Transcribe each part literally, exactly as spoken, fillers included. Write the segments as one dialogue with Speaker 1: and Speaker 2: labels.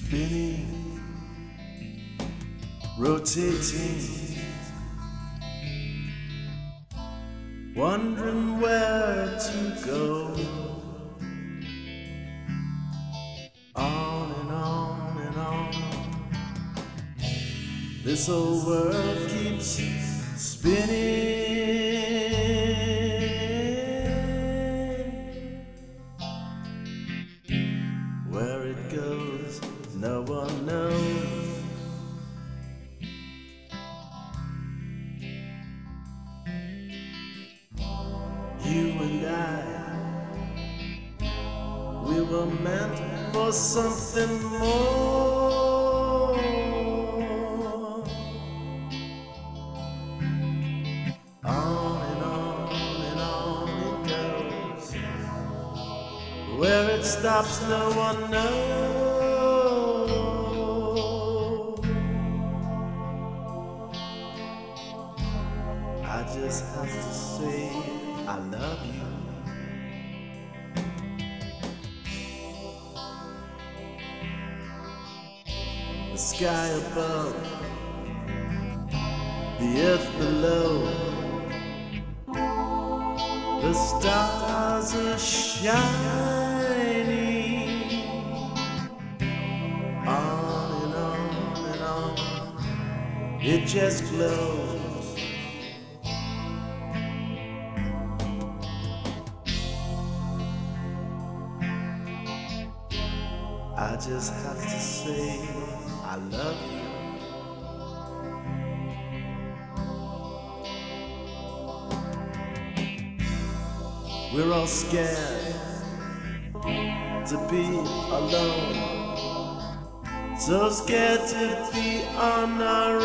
Speaker 1: spinning, rotating, wondering where to go. On and on and on, this old world keeps spinning. Where it goes, no one knows. You and I, we were meant for something more. On and on and on it goes. Where it stops, no one knows. I just have to say I love you. The sky above, the earth below, the stars are shining. On and on and on, it just glows. I just have to say I love you. We're all scared to be alone, so scared to be on our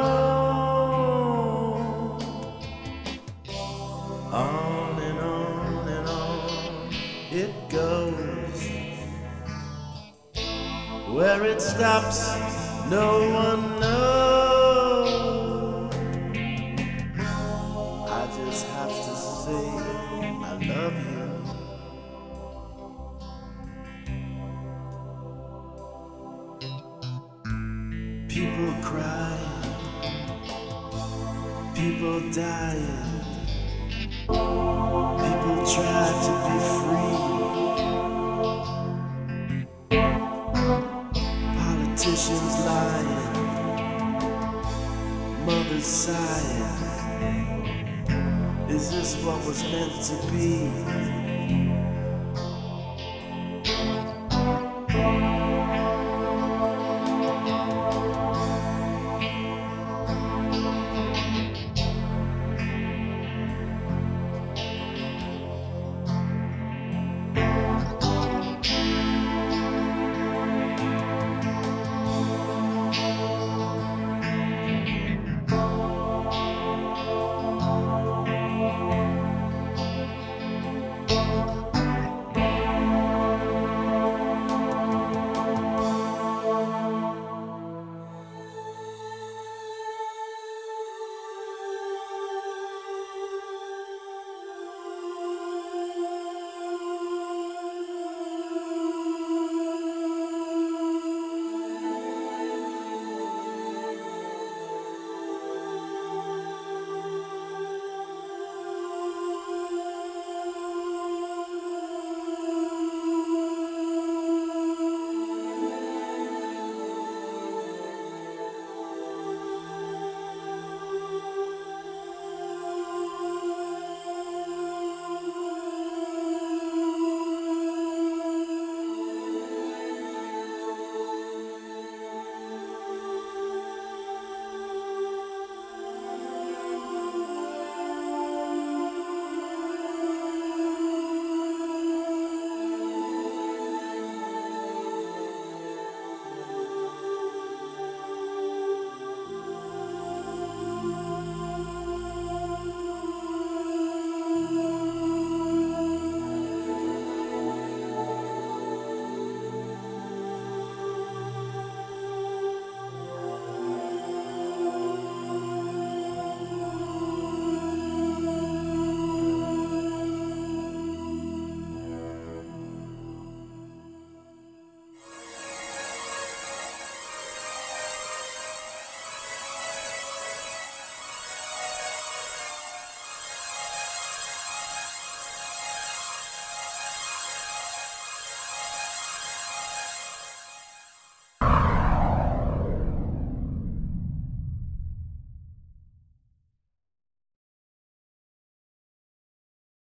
Speaker 1: own. On and on and on it goes. Where it stops, no one knows. I just have to say I love you. People crying, people dying, people try to be free. Politicians lying, mothers sighing. Is this what was meant to be?